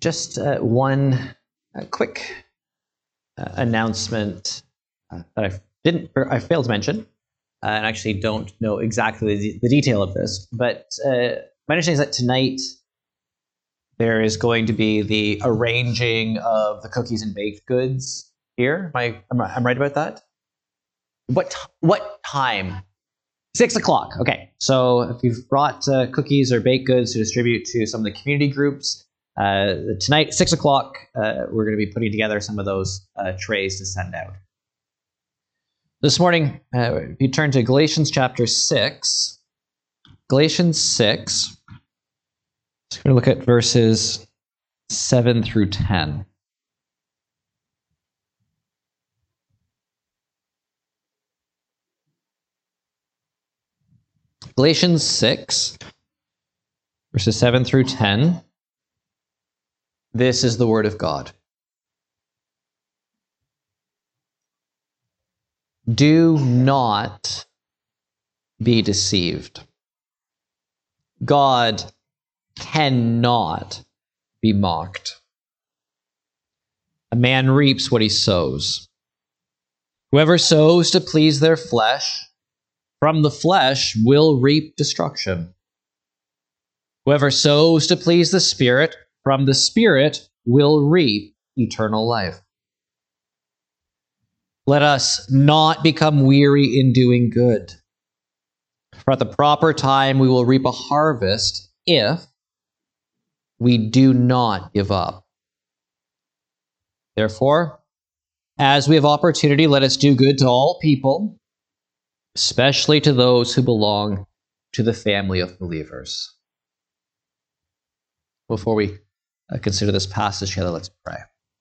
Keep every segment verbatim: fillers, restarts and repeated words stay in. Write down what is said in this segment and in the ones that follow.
just uh, one uh, quick uh, announcement uh, that I didn't, or I failed to mention, uh, and actually don't know exactly the, the detail of this. But uh, my understanding is that tonight there is going to be the arranging of the cookies and baked goods here. Am I, am I I'm right about that? What what time? Six o'clock. Okay. So if you've brought uh, cookies or baked goods to distribute to some of the community groups, uh, tonight, six o'clock, uh, we're going to be putting together some of those uh, trays to send out. This morning, uh, if you turn to Galatians chapter six, Galatians six, so we're going to look at verses seven through ten. Galatians six, verses seven through ten. This is the word of God. Do not be deceived. God cannot be mocked. A man reaps what he sows. Whoever sows to please their flesh, from the flesh will reap destruction. Whoever sows to please the Spirit, from the Spirit will reap eternal life. Let us not become weary in doing good, for at the proper time we will reap a harvest if we do not give up. Therefore, as we have opportunity, let us do good to all people, especially to those who belong to the family of believers. Before we uh, consider this passage together, let's pray.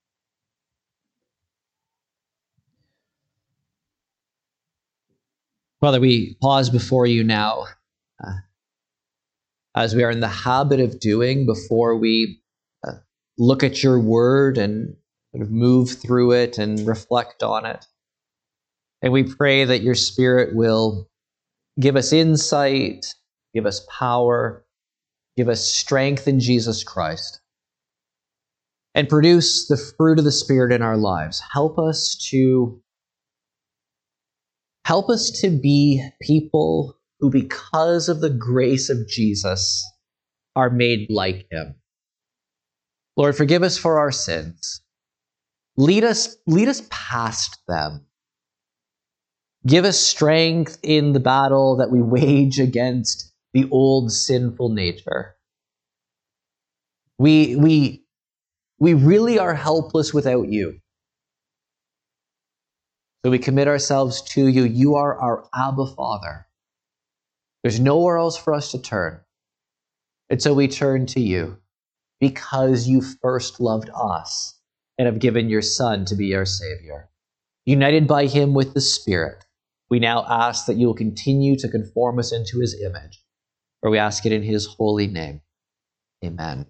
Father, we pause before you now, uh, as we are in the habit of doing before we uh, look at your word and sort of move through it and reflect on it. And we pray that your Spirit will give us insight, give us power, give us strength in Jesus Christ, and produce the fruit of the Spirit in our lives. Help us to help us to be people who, because of the grace of Jesus, are made like him. Lord, forgive us for our sins. Lead us, lead us past them. Give us strength in the battle that we wage against the old sinful nature. We, we, we really are helpless without you. So we commit ourselves to you. You are our Abba Father. There's nowhere else for us to turn. And so we turn to you because you first loved us and have given your Son to be our Savior. United by him with the Spirit, we now ask that you will continue to conform us into his image. For we ask it in his holy name. Amen.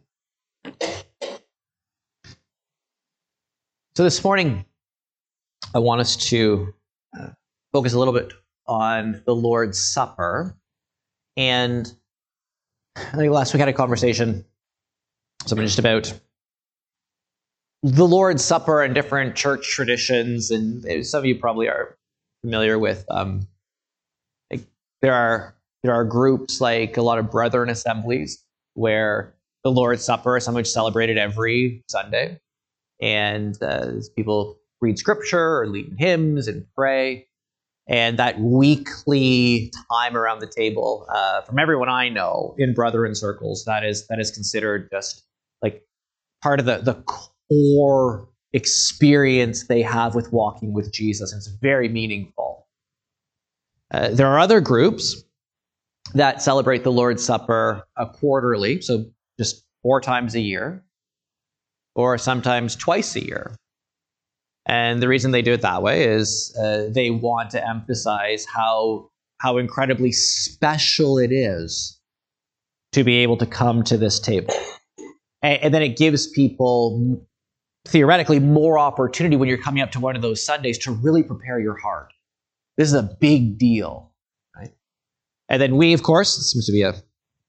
So this morning, I want us to uh, focus a little bit on the Lord's Supper. And I think last week we had a conversation, something just about the Lord's Supper and different church traditions. And some of you probably are familiar with, um, like there are there are groups like a lot of Brethren assemblies where the Lord's Supper is something which is celebrated every Sunday. And uh, people read scripture or lead hymns and pray. And that weekly time around the table, uh, from everyone I know in Brethren circles, that is that is considered just like part of the, the core experience they have with walking with Jesus. And it's very meaningful. Uh, there are other groups that celebrate the Lord's Supper uh, quarterly, so just four times a year, or sometimes twice a year. And the reason they do it that way is uh, they want to emphasize how how incredibly special it is to be able to come to this table. And, and then it gives people, theoretically, more opportunity when you're coming up to one of those Sundays to really prepare your heart. This is a big deal, right? And then we, of course, it seems to be a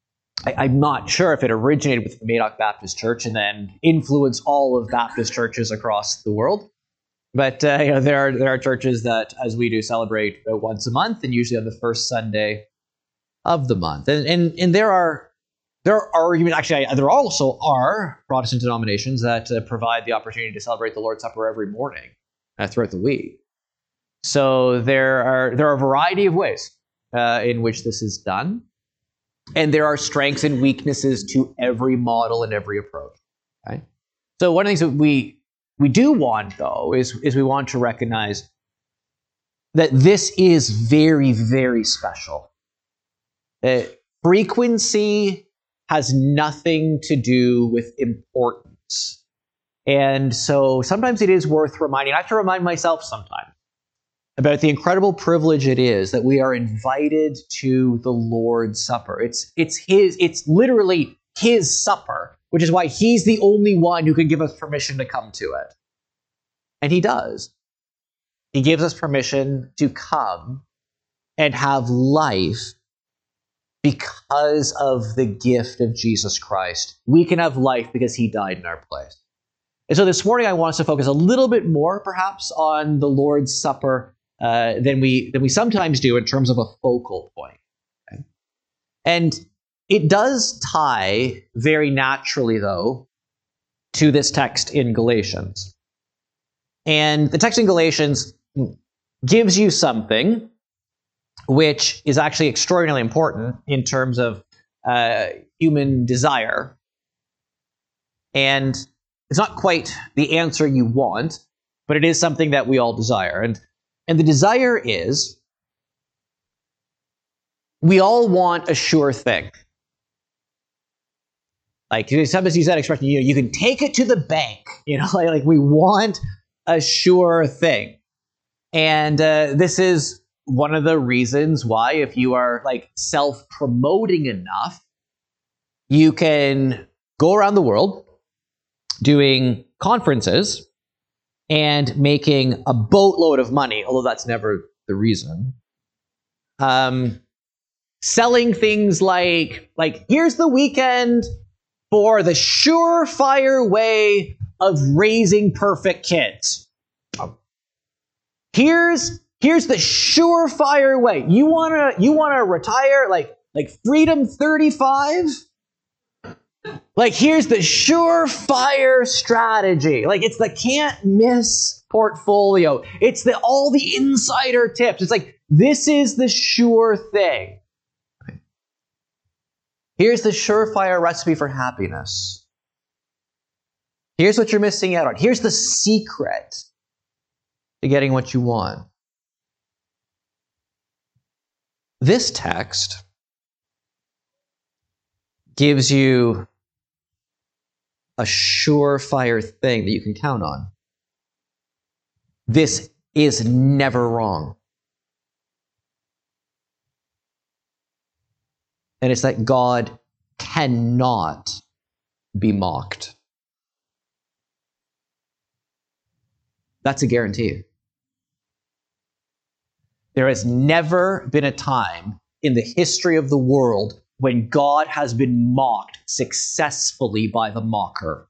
I, I'm not sure if it originated with the Madoc Baptist Church and then influenced all of Baptist churches across the world. But uh, you know, there are there are churches that, as we do, celebrate uh, once a month, and usually on the first Sunday of the month. And and, and there are there are arguments. Actually, there also are Protestant denominations that uh, provide the opportunity to celebrate the Lord's Supper every morning uh, throughout the week. So there are there are a variety of ways uh, in which this is done, and there are strengths and weaknesses to every model and every approach. Okay? So one of the things that we we do want, though, is is we want to recognize that this is very, very special. Uh, frequency has nothing to do with importance, and so sometimes it is worth reminding. I have to remind myself sometimes about the incredible privilege it is that we are invited to the Lord's Supper. It's it's his, it's literally his supper, which is why he's the only one who can give us permission to come to it. And he does. He gives us permission to come and have life because of the gift of Jesus Christ. We can have life because he died in our place. And so this morning I want us to focus a little bit more perhaps on the Lord's Supper uh, than we than we sometimes do in terms of a focal point. Okay? And it does tie very naturally, though, to this text in Galatians. And the text in Galatians gives you something which is actually extraordinarily important in terms of uh, human desire. And it's not quite the answer you want, but it is something that we all desire. And, and the desire is, we all want a sure thing. Like, sometimes use that expression, you know, you can take it to the bank. You know, like, like we want a sure thing. And uh, this is one of the reasons why, if you are like self-promoting enough, you can go around the world doing conferences and making a boatload of money, although that's never the reason. Um, selling things like, like, here's the weekend for the surefire way of raising perfect kids. Here's here's the surefire way. You wanna you wanna retire like like Freedom thirty-five? Like, here's the surefire strategy. Like, it's the can't miss portfolio. It's the all the insider tips. It's like, this is the sure thing. Here's the surefire recipe for happiness. Here's what you're missing out on. Here's the secret to getting what you want. This text gives you a surefire thing that you can count on. This is never wrong. And it's that God cannot be mocked. That's a guarantee. There has never been a time in the history of the world when God has been mocked successfully by the mocker.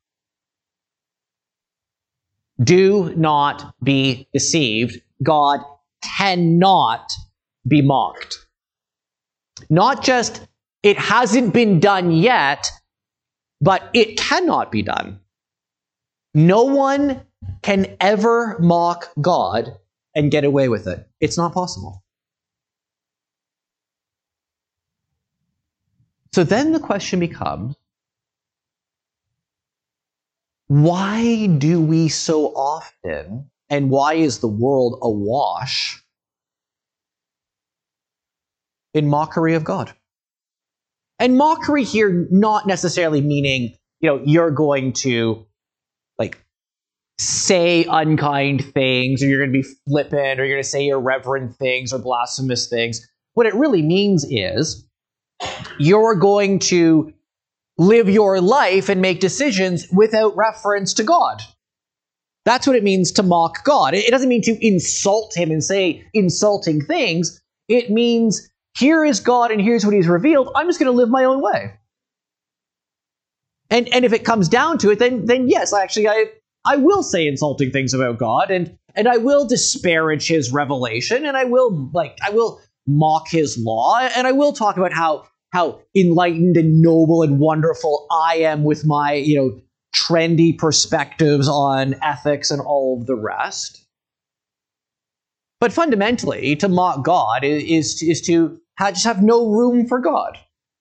Do not be deceived. God cannot be mocked. Not just it hasn't been done yet, but it cannot be done. No one can ever mock God and get away with it. It's not possible. So then the question becomes, why do we so often, and why is the world awash in mockery of God? And mockery here not necessarily meaning, you know, you're going to like say unkind things, or you're going to be flippant, or you're going to say irreverent things or blasphemous things. What it really means is you're going to live your life and make decisions without reference to God. That's what it means to mock God. It doesn't mean to insult him and say insulting things. It means, here is God and here's what he's revealed. I'm just going to live my own way. And and if it comes down to it, then then yes, actually I I will say insulting things about God, and and I will disparage his revelation, and I will like I will mock his law, and I will talk about how how enlightened and noble and wonderful I am with my, you know, trendy perspectives on ethics and all of the rest. But fundamentally, to mock God is is, is to have, just have no room for God.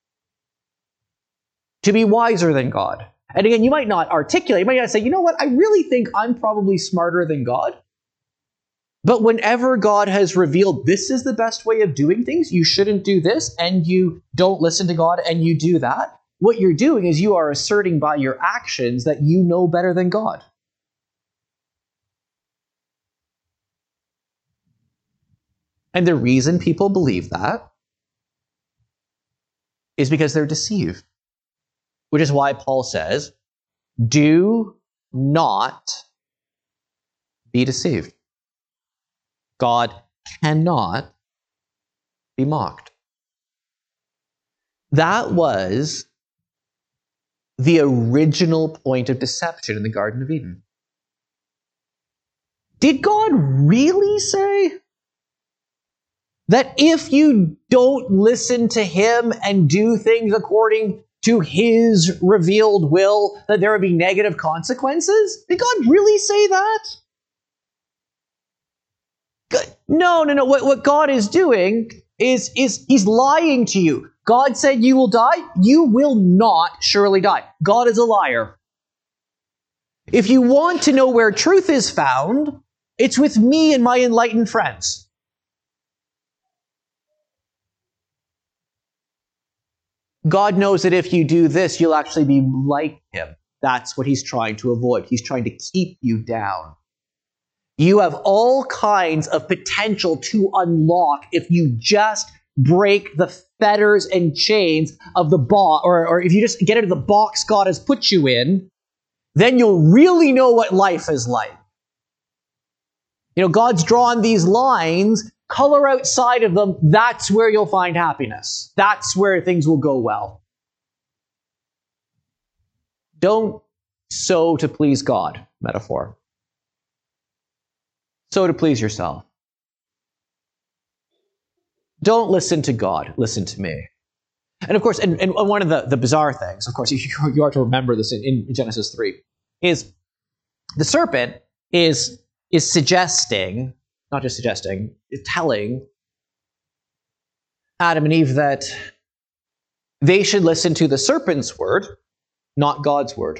To be wiser than God. And again, you might not articulate, you might not say, you know what, I really think I'm probably smarter than God. But whenever God has revealed this is the best way of doing things, you shouldn't do this, and you don't listen to God and you do that, what you're doing is you are asserting by your actions that you know better than God. And the reason people believe that is because they're deceived. Which is why Paul says, do not be deceived. God cannot be mocked. That was the original point of deception in the Garden of Eden. Did God really say that if you don't listen to him and do things according to his revealed will, that there would be negative consequences? Did God really say that? No, no, no. What, what God is doing is, is he's lying to you. God said you will die. You will not surely die. God is a liar. If you want to know where truth is found, it's with me and my enlightened friends. God knows that if you do this, you'll actually be like him. That's what he's trying to avoid. He's trying to keep you down. You have all kinds of potential to unlock if you just break the fetters and chains of the box, or, or if you just get into the box God has put you in, then you'll really know what life is like. You know, God's drawn these lines, color outside of them, that's where you'll find happiness. That's where things will go well. Don't sow to please God, metaphor. Sow to please yourself. Don't listen to God, listen to me. And of course, and, and one of the, the bizarre things, of course, you, you are to remember this in, in Genesis three, is the serpent is, is suggesting, not just suggesting, is telling Adam and Eve that they should listen to the serpent's word, not God's word.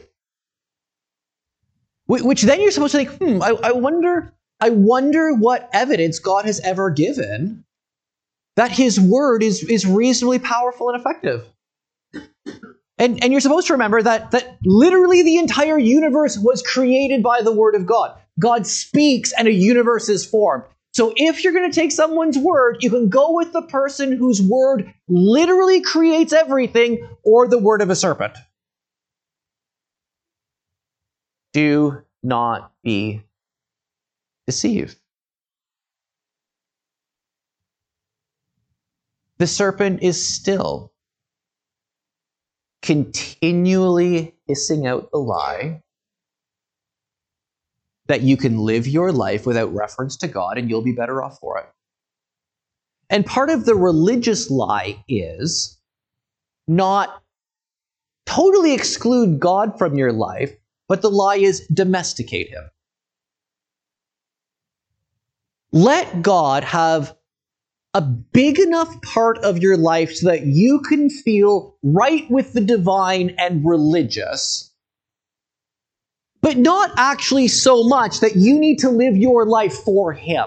Which then you're supposed to think, hmm, I, I wonder, I wonder what evidence God has ever given that his word is, is reasonably powerful and effective. And, and you're supposed to remember that, that literally the entire universe was created by the word of God. God speaks and a universe is formed. So if you're going to take someone's word, you can go with the person whose word literally creates everything, or the word of a serpent. Do not be deceived. The serpent is still continually hissing out the lie that you can live your life without reference to God and you'll be better off for it. And part of the religious lie is not totally exclude God from your life, but the lie is domesticate him. Let God have a big enough part of your life so that you can feel right with the divine and religious, but not actually so much that you need to live your life for him.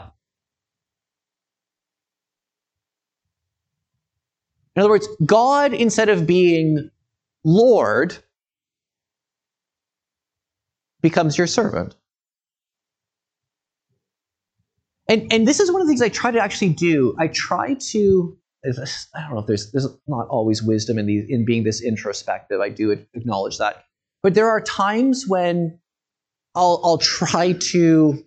In other words, God, instead of being Lord, becomes your servant. And, and this is one of the things I try to actually do. I try to, I don't know if there's, there's not always wisdom in, the, in being this introspective. I do acknowledge that. But there are times when I'll, I'll try to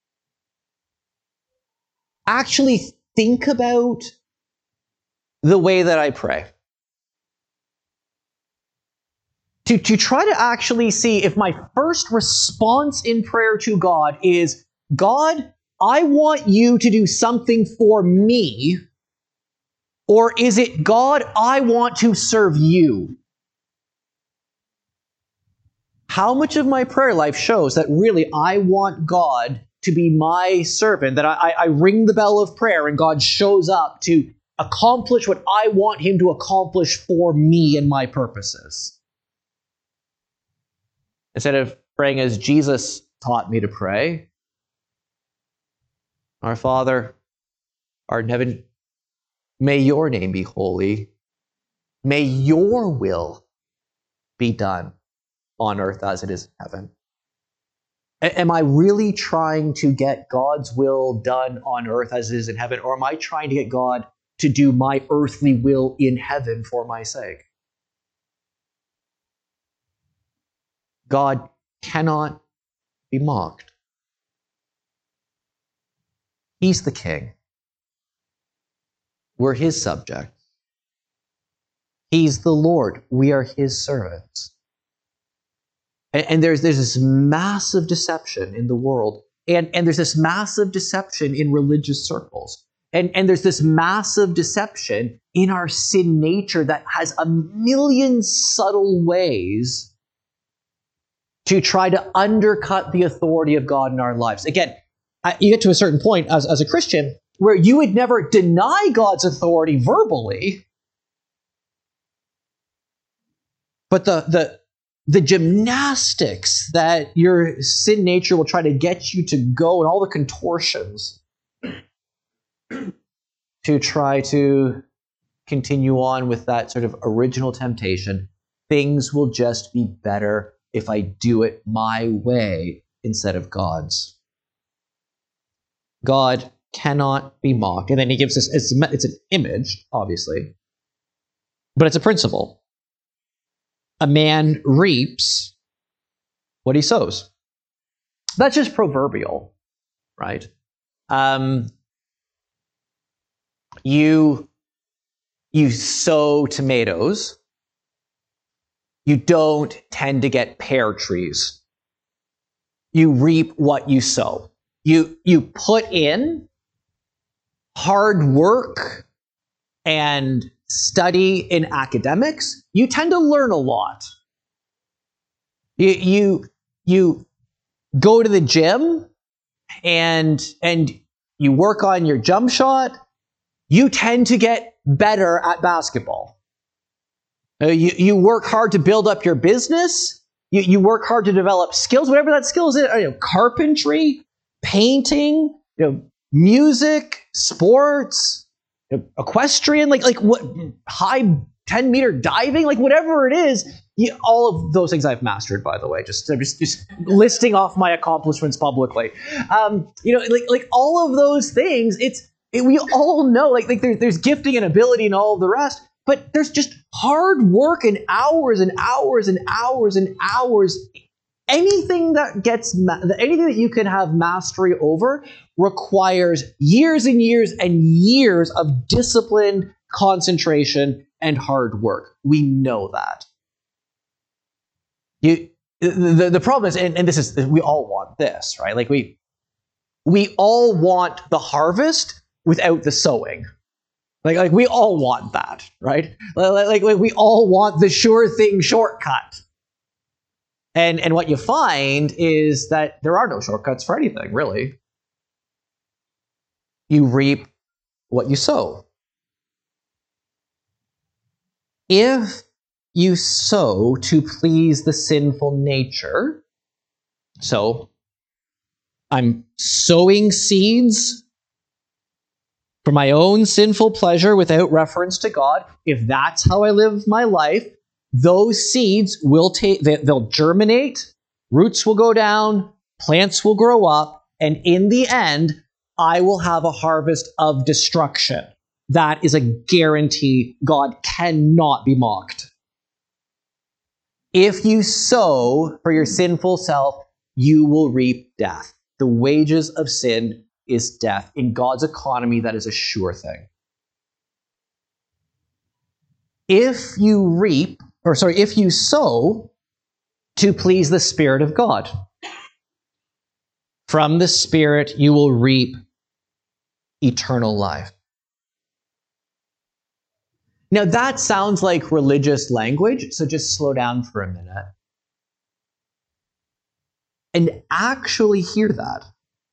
actually think about the way that I pray. To, to try to actually see if my first response in prayer to God is, God, I want you to do something for me, or is it, God, I want to serve you? How much of my prayer life shows that really I want God to be my servant, that I, I ring the bell of prayer and God shows up to accomplish what I want him to accomplish for me and my purposes? Instead of praying as Jesus taught me to pray, Our Father, art in heaven, may your name be holy. May your will be done on earth as it is in heaven. A- am I really trying to get God's will done on earth as it is in heaven, or am I trying to get God to do my earthly will in heaven for my sake? God cannot be mocked. He's the king. We're his subjects. He's the Lord. We are his servants. And, and there's, there's this massive deception in the world. And, and there's this massive deception in religious circles. And, and there's this massive deception in our sin nature that has a million subtle ways to try to undercut the authority of God in our lives. Again, you get to a certain point as, as a Christian where you would never deny God's authority verbally, but the, the, the gymnastics that your sin nature will try to get you to go, and all the contortions to try to continue on with that sort of original temptation, things will just be better if I do it my way instead of God's. God cannot be mocked. And then he gives us, it's, it's an image, obviously, but it's a principle. A man reaps what he sows. That's just proverbial, right? Um, you, you sow tomatoes, you don't tend to get pear trees. You reap what you sow. You, you put in hard work and study in academics, you tend to learn a lot. You, you, you go to the gym and, and you work on your jump shot, you tend to get better at basketball. Uh, you, you work hard to build up your business, you, you work hard to develop skills, whatever that skill is, you know, carpentry, painting, you know, music, sports, equestrian, like like what high ten meter diving, like whatever it is, you, all of those things I've mastered, by the way. Just I'm just, just listing off my accomplishments publicly. Um, you know, like like all of those things. It's it, we all know like like there's there's gifting and ability and all of the rest, but there's just hard work and hours and hours and hours and hours. Anything that gets anything that you can have mastery over requires years and years and years of disciplined concentration and hard work. We know that. You, the, the problem is, and, and this is, we all want this, right? Like we, we all want the harvest without the sowing. Like, like we all want that, right? Like, like, like we all want the sure thing shortcut. And, and what you find is that there are no shortcuts for anything, really. You reap what you sow. If you sow to please the sinful nature, so I'm sowing seeds for my own sinful pleasure without reference to God, if that's how I live my life, those seeds will take, they'll germinate, roots will go down, plants will grow up, and in the end, I will have a harvest of destruction. That is a guarantee. God cannot be mocked. If you sow for your sinful self, you will reap death. The wages of sin is death. In God's economy, that is a sure thing. If you reap, or sorry, if you sow to please the Spirit of God. From the Spirit you will reap eternal life. Now that sounds like religious language, so just slow down for a minute and actually hear that.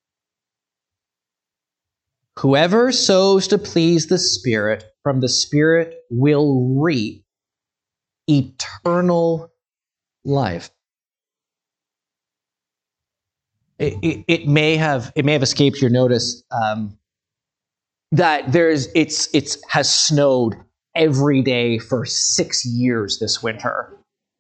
Whoever sows to please the Spirit, from the Spirit will reap eternal life. It, it, it may have it may have escaped your notice um, that there's it's it's has snowed every day for six years this winter,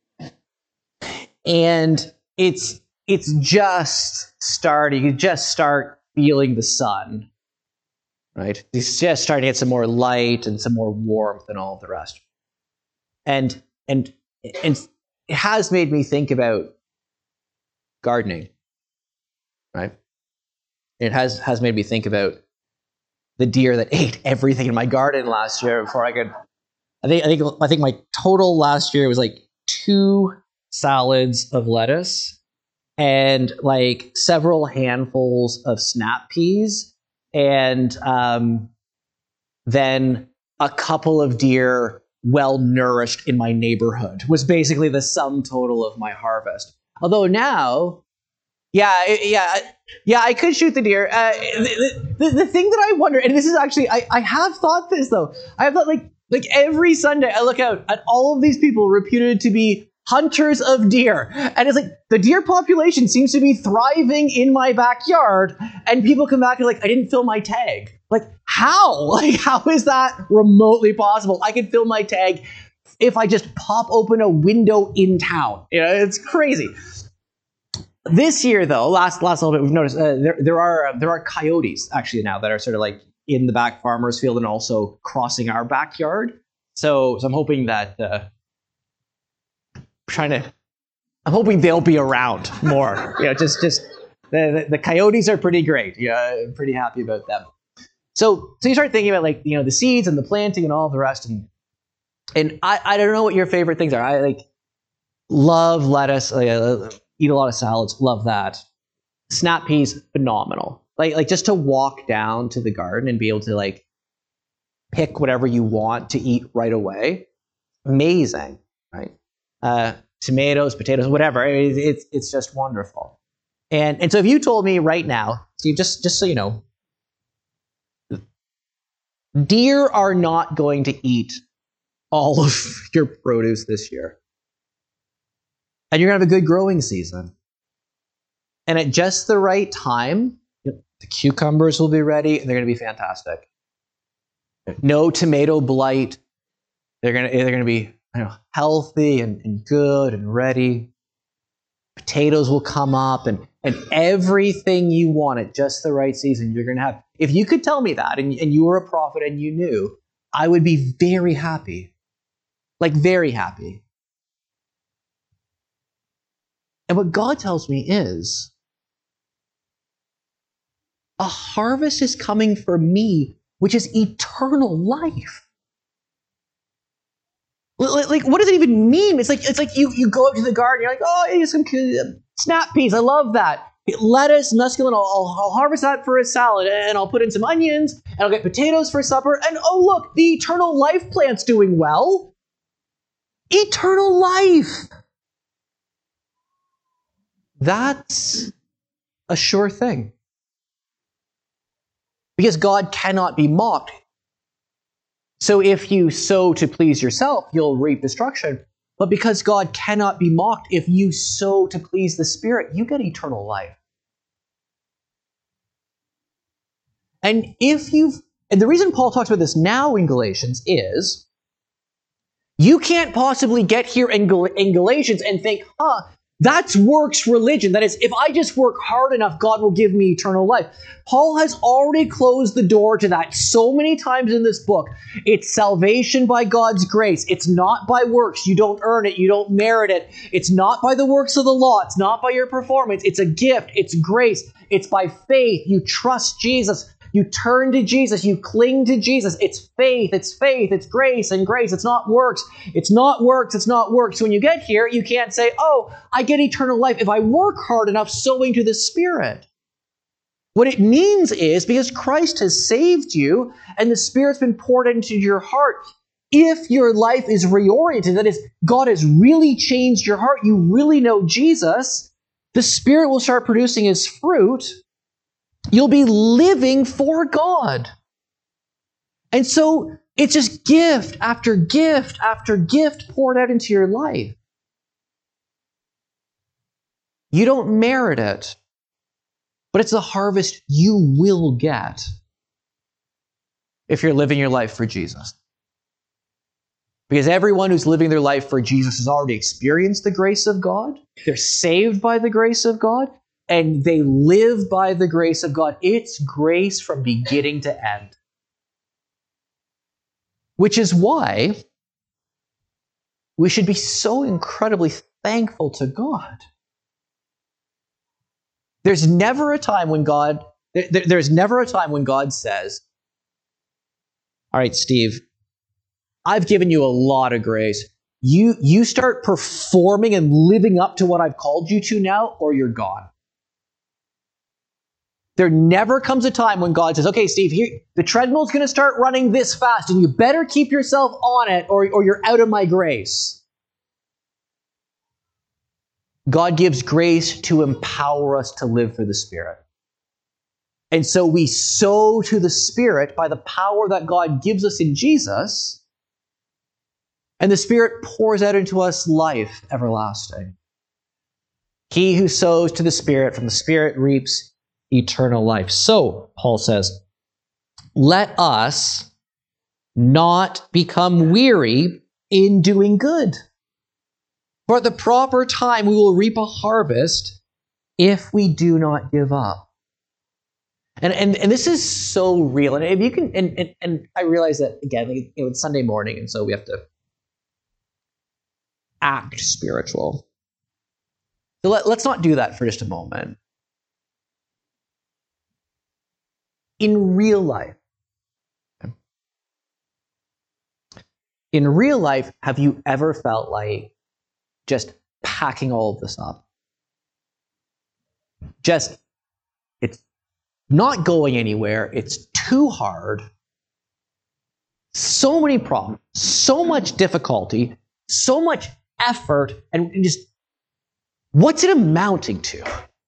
and it's it's just starting. You just start feeling the sun. Right? It's just starting to get some more light and some more warmth and all of the rest. And and and it has made me think about gardening. Right? It has has made me think about the deer that ate everything in my garden last year before I could I think I think I think my total last year was like two salads of lettuce and like several handfuls of snap peas. And um, then a couple of deer well-nourished in my neighborhood was basically the sum total of my harvest. Although now, yeah, yeah, yeah, I could shoot the deer. Uh, the, the, the thing that I wonder, and this is actually, I, I have thought this though. I have thought like, like every Sunday I look out at all of these people reputed to be hunters of deer. And it's like, the deer population seems to be thriving in my backyard. And people come back and like, I didn't fill my tag. Like, how? Like, how is that remotely possible? I could fill my tag if I just pop open a window in town. You know, it's crazy. This year, though, last last little bit, we've noticed uh, there there are uh, there are coyotes actually now that are sort of like in the back farmer's field and also crossing our backyard. So, so I'm hoping that uh, trying to, I'm hoping they'll be around more. You know, just just the, the the coyotes are pretty great. Yeah, I'm pretty happy about them. So so you start thinking about like you know the seeds and the planting and all of the rest, and and I I don't know what your favorite things are. I like love lettuce. Like, I eat a lot of salads. Love that. Snap peas, phenomenal. Like like just to walk down to the garden and be able to like pick whatever you want to eat right away. Amazing, right? Uh, tomatoes, potatoes, whatever. It, it's it's just wonderful. And and so if you told me right now, Steve, just just so you know, deer are not going to eat all of your produce this year, and you're gonna have a good growing season, and at just the right time, the cucumbers will be ready, and they're gonna be fantastic. No tomato blight. They're gonna they're gonna be you know, healthy and, and good and ready. Potatoes will come up and, and everything you want at just the right season you're going to have. If you could tell me that and, and you were a prophet and you knew, I would be very happy. Like very happy. And what God tells me is, a harvest is coming for me, which is eternal life. Like, what does it even mean? It's like it's like you, you go up to the garden, you're like, oh, here's some snap peas. I love that. Lettuce, mesclun, I'll, I'll harvest that for a salad, and I'll put in some onions, and I'll get potatoes for supper, and oh, look, the eternal life plant's doing well. Eternal life. That's a sure thing. Because God cannot be mocked. So if you sow to please yourself, you'll reap destruction. But because God cannot be mocked, if you sow to please the Spirit, you get eternal life. And if you've, and the reason Paul talks about this now in Galatians is, you can't possibly get here in, Gal- in Galatians and think, huh, that's works religion. That is, if I just work hard enough, God will give me eternal life. Paul has already closed the door to that so many times in this book. It's salvation by God's grace. It's not by works. You don't earn it. You don't merit it. It's not by the works of the law. It's not by your performance. It's a gift. It's grace. It's by faith. You trust Jesus. You turn to Jesus. You cling to Jesus. It's faith. It's faith. It's grace and grace. It's not works. It's not works. It's not works. So when you get here, you can't say, oh, I get eternal life if I work hard enough sowing to the Spirit. What it means is because Christ has saved you and the Spirit's been poured into your heart, if your life is reoriented, that is, God has really changed your heart, you really know Jesus, the Spirit will start producing His fruit. You'll be living for God. And so it's just gift after gift after gift poured out into your life. You don't merit it, but it's the harvest you will get if you're living your life for Jesus. Because everyone who's living their life for Jesus has already experienced the grace of God. They're saved by the grace of God, and they live by the grace of God. It's grace from beginning to end. Which is why we should be so incredibly thankful to God. There's never a time when God, there, there's never a time when God says, all right, Steve, I've given you a lot of grace. You, you start performing and living up to what I've called you to now, or you're gone. There never comes a time when God says, okay, Steve, here, the treadmill's going to start running this fast, and you better keep yourself on it, or, or you're out of my grace. God gives grace to empower us to live for the Spirit. And so we sow to the Spirit by the power that God gives us in Jesus, and the Spirit pours out into us life everlasting. He who sows to the Spirit from the Spirit reaps eternal life. So, Paul says, let us not become weary in doing good. For at the proper time we will reap a harvest if we do not give up. And and, and this is so real. And if you can, and, and, and I realize that, again, you know, it's Sunday morning, and so we have to act spiritual. So let, let's not do that for just a moment. In real life, in real life, have you ever felt like just packing all of this up? Just, it's not going anywhere. It's too hard. So many problems, so much difficulty, so much effort, and just, what's it amounting to?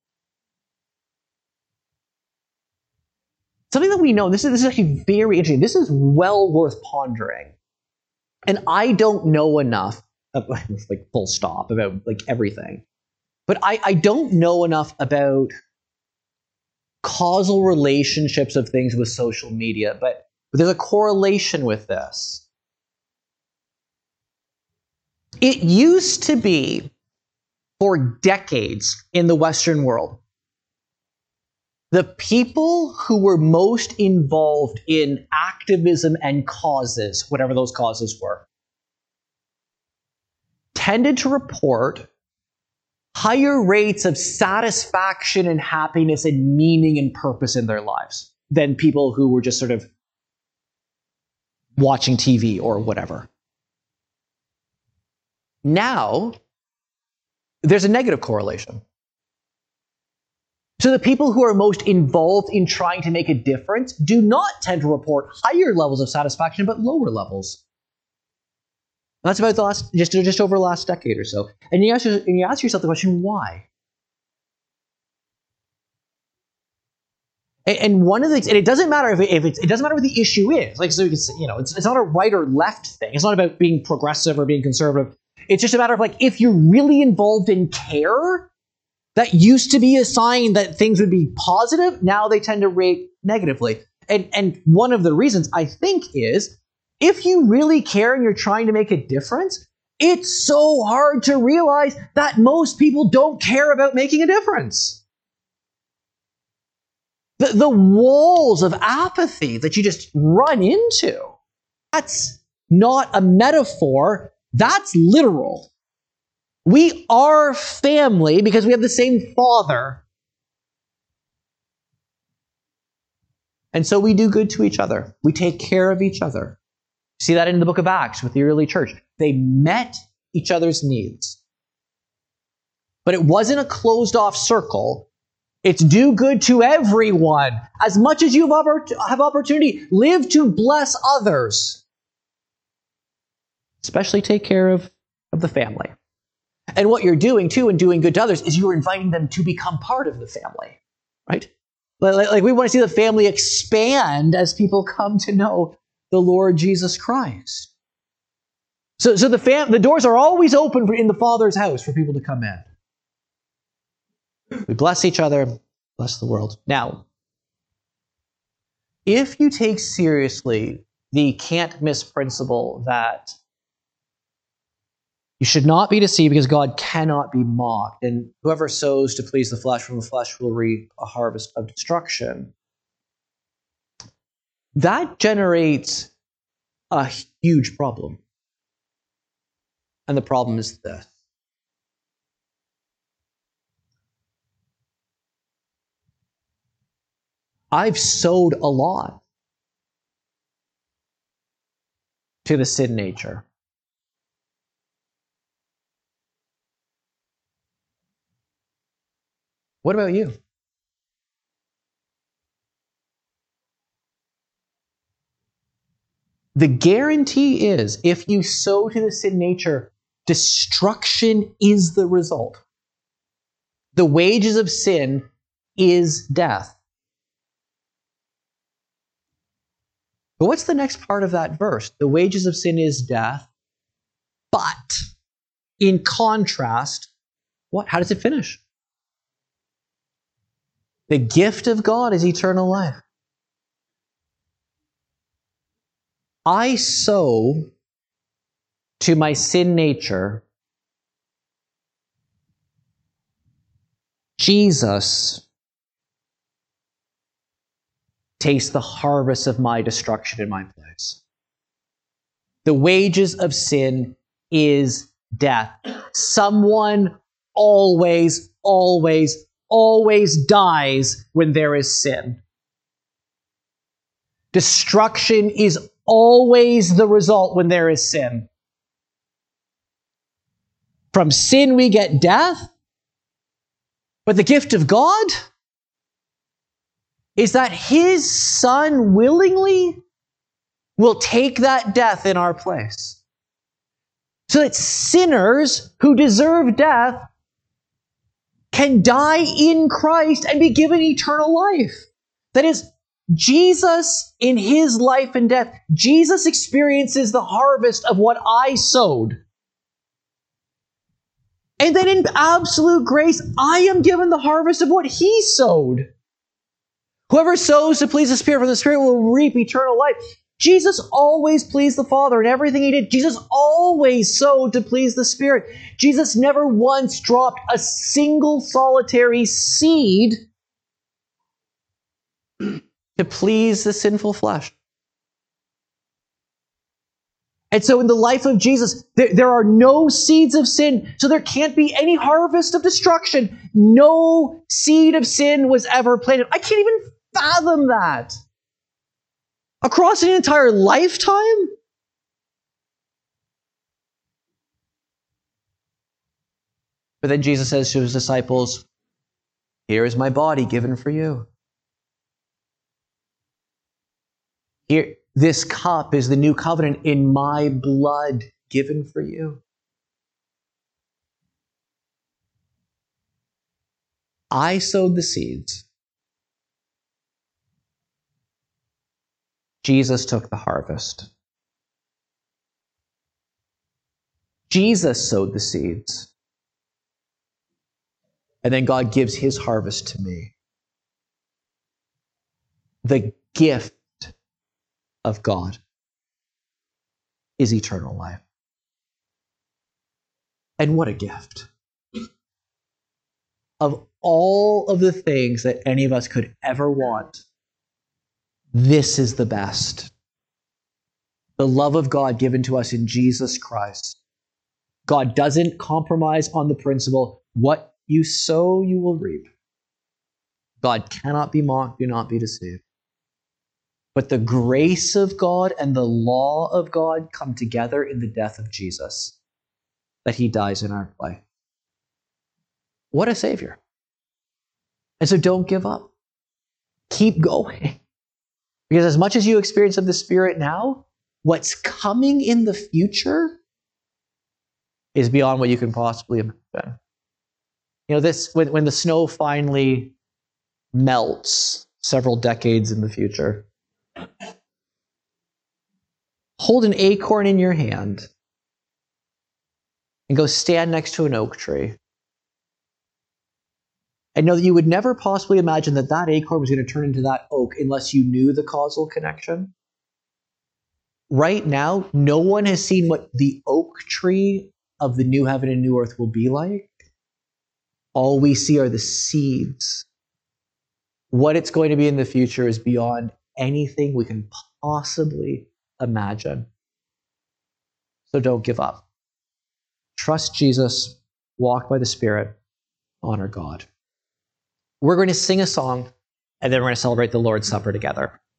Something that we know, this is, this is actually very interesting. This is well worth pondering. And I don't know enough, like full stop, about like everything. But I, I don't know enough about causal relationships of things with social media, but, but there's a correlation with this. It used to be, for decades in the Western world, the people who were most involved in activism and causes, whatever those causes were, tended to report higher rates of satisfaction and happiness and meaning and purpose in their lives than people who were just sort of watching T V or whatever. Now, there's a negative correlation. So the people who are most involved in trying to make a difference do not tend to report higher levels of satisfaction, but lower levels. That's about the last, just, just over the last decade or so. And you ask, and you ask yourself the question, why? And, and one of the things, and it doesn't matter if, it, if it's, it doesn't matter what the issue is. Like, so you can say, you know, it's, it's not a right or left thing. It's not about being progressive or being conservative. It's just a matter of like, if you're really involved in care, that used to be a sign that things would be positive. Now they tend to rate negatively. And, and one of the reasons I think is, if you really care and you're trying to make a difference, it's so hard to realize that most people don't care about making a difference. The, the walls of apathy that you just run into, that's not a metaphor, that's literal. We are family because we have the same Father. And so we do good to each other. We take care of each other. See that in the book of Acts with the early church. They met each other's needs. But it wasn't a closed-off circle. It's do good to everyone. As much as you have opportunity, live to bless others. Especially take care of, of the family. And what you're doing, too, in doing good to others, is you're inviting them to become part of the family. Right? Like, like we want to see the family expand as people come to know the Lord Jesus Christ. So, so the, fam- the doors are always open for, in the Father's house for people to come in. We bless each other, bless the world. Now, if you take seriously the can't miss principle that you should not be deceived because God cannot be mocked, and whoever sows to please the flesh from the flesh will reap a harvest of destruction, that generates a huge problem. And the problem is this. I've sowed a lot to the sin nature. What about you? The guarantee is, if you sow to the sin nature, destruction is the result. The wages of sin is death. But what's the next part of that verse? The wages of sin is death, but in contrast, what? How does it finish? The gift of God is eternal life. I sow to my sin nature. Jesus tastes the harvest of my destruction in my place. The wages of sin is death. Someone always, always, always dies when there is sin. Destruction is always the result when there is sin. From sin we get death, but the gift of God is that His Son willingly will take that death in our place. So that sinners who deserve death can die in Christ and be given eternal life. That is, Jesus in His life and death, Jesus experiences the harvest of what I sowed. And then in absolute grace, I am given the harvest of what He sowed. Whoever sows to please the Spirit from the Spirit will reap eternal life. Jesus always pleased the Father in everything He did. Jesus always sowed to please the Spirit. Jesus never once dropped a single solitary seed to please the sinful flesh. And so in the life of Jesus, there, there are no seeds of sin, so there can't be any harvest of destruction. No seed of sin was ever planted. I can't even fathom that. Across an entire lifetime? But then Jesus says to His disciples, "Here is my body given for you. Here, this cup is the new covenant in my blood given for you." I sowed the seeds. Jesus took the harvest. Jesus sowed the seeds. And then God gives His harvest to me. The gift of God is eternal life. And what a gift. Of all of the things that any of us could ever want, this is the best. The love of God given to us in Jesus Christ. God doesn't compromise on the principle, what you sow, you will reap. God cannot be mocked, do not be deceived. But the grace of God and the law of God come together in the death of Jesus, that he dies in our place. What a Savior. And so don't give up. Keep going. Because as much as you experience of the Spirit now, what's coming in the future is beyond what you can possibly imagine. You know, this when, when the snow finally melts several decades in the future, hold an acorn in your hand and go stand next to an oak tree. And know that you would never possibly imagine that that acorn was going to turn into that oak unless you knew the causal connection. Right now, no one has seen what the oak tree of the new heaven and new earth will be like. All we see are the seeds. What it's going to be in the future is beyond anything we can possibly imagine. So don't give up. Trust Jesus, walk by the Spirit, honor God. We're going to sing a song, and then we're going to celebrate the Lord's Supper together.